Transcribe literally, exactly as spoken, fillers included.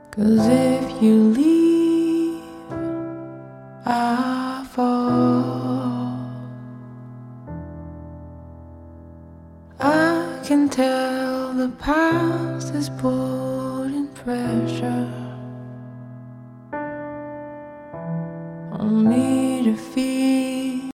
'Cause if you leave, I fall. I can tell the past is putting pressure on me to feel